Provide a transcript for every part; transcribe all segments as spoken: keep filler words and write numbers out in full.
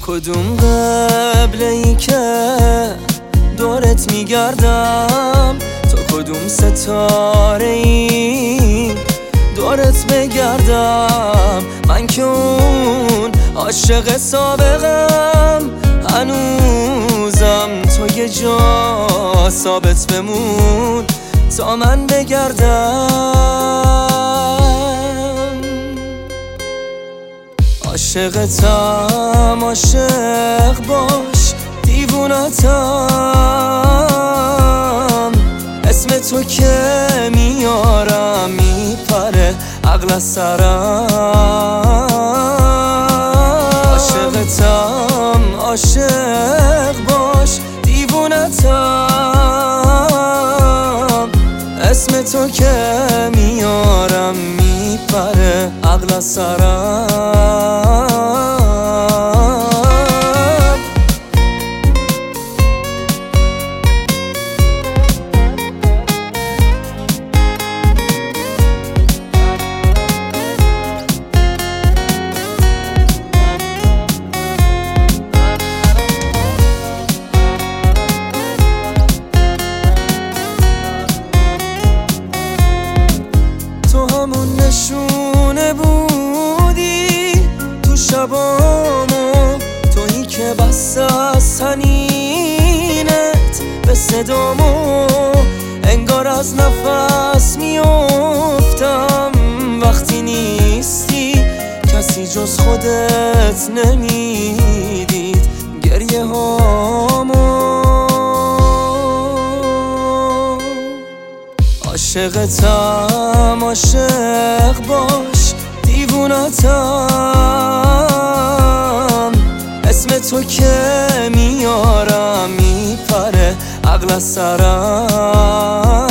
کدوم قبله ای که دورت میگردم، تو کدوم ستاره ای دورت بگردم. من که اون عاشق سابقم، هنوزم تو یه جا ثابت بمون تا من بگردم. عاشقتم عاشق باش، دیوونتم، اسم تو که میارم میپره عقل از سرم. عاشقتم عاشق باش، دیوونتم، اسم تو که میارم میپره عقل از سرم. همون نشونه بودی تو شبامو، تویی که بس از سنینت به صدامو، انگار از نفس میافتم وقتی نیستی. کسی جز خودت نمیدید گریه هامو. عاشقتم عاشق باش، دیوونتم، اسم تو که میارم میپره عقل از سرم.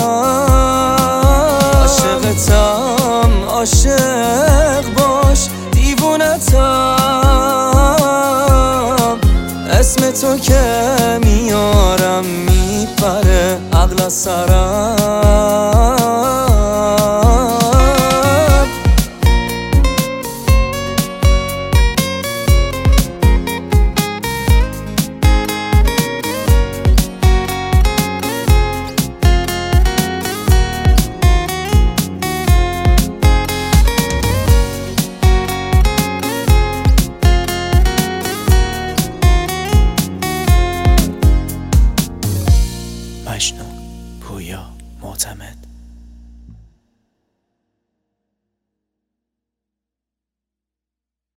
عاشقتم عاشق باش، دیوونتم، اسم تو که میارم میپره عقل از سرم. مجنون، پویا، معتمد.